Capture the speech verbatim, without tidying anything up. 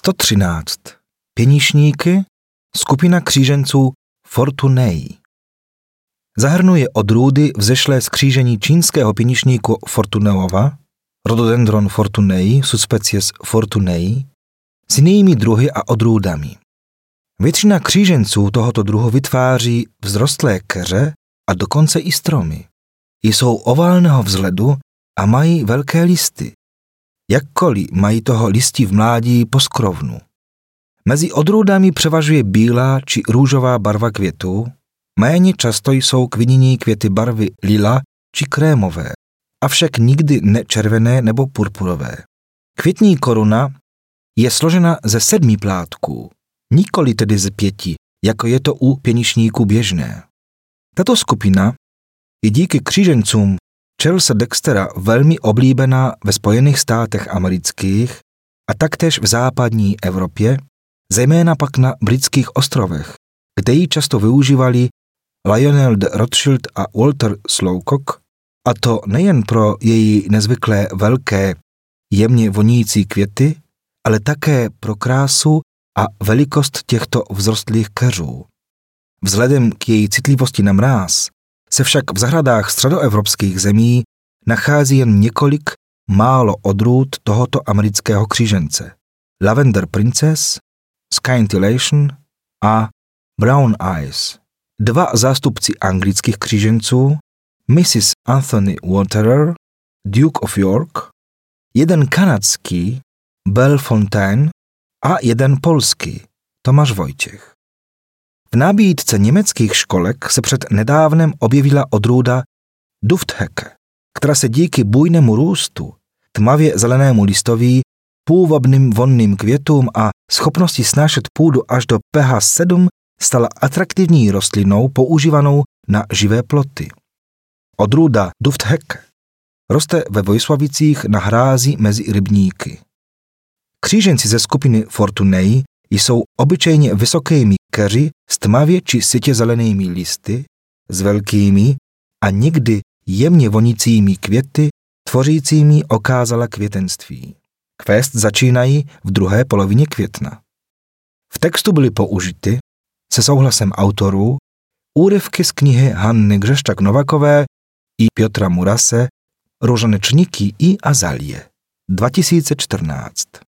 sto třináct. Pěnišníky, skupina kříženců Fortunei. Zahrnuje odrůdy vzešlé z křížení čínského pěnišníku Fortuneova, Rhododendron Fortunei, subspecies Fortunei, s jinými druhy a odrůdami. Většina kříženců tohoto druhu vytváří vzrostlé keře a dokonce i stromy. Jsou oválného vzhledu a mají velké listy. Jakkoliv mají toho listí v mládí poskrovnu. Mezi odrůdami převažuje bílá či růžová barva květů, méně často jsou k vidění květy barvy lila či krémové, avšak nikdy ne červené nebo purpurové. Květní koruna je složena ze sedmi plátků, nikoli tedy z pěti, jako je to u pěnišníků běžné. Tato skupina je díky křížencům Charlesa Dextera velmi oblíbená ve Spojených státech amerických a taktéž v západní Evropě, zejména pak na britských ostrovech, kde ji často využívali Lionel de Rothschild a Walter Slowcock, a to nejen pro její nezvyklé velké, jemně vonící květy, ale také pro krásu a velikost těchto vzrostlých keřů. Vzhledem k její citlivosti na mráz se však v zahradách středoevropských zemí nachází jen několik málo odrůd tohoto amerického křížence. Lavender Princess, Scintillation a Brown Eyes. Dva zástupci anglických kříženců, missus Anthony Waterer, Duke of York, jeden kanadský, Bellefontaine a jeden polský, Tomáš Wojciech. V nabídce německých školek se před nedávnem objevila odrůda Dufthecke, která se díky bujnému růstu, tmavě zelenému listoví, půvabným vonným květům a schopnosti snášet půdu až do pH sedm stala atraktivní rostlinou používanou na živé ploty. Odrůda Dufthecke roste ve Vojslavicích na hrázi mezi rybníky. Kříženci ze skupiny Fortunei jsou obyčejně vysokými keři s tmavě či sytě zelenými listy, s velkými a někdy jemně vonícími květy, tvořícími okázala květenství. Kvést začínají v druhé polovině května. V textu byly použity, se souhlasem autorů, úryvky z knihy Hanny Grzeszczak-Nowakové i Piotra Murase Różaneczniki i azalie dva tisíce čtrnáct.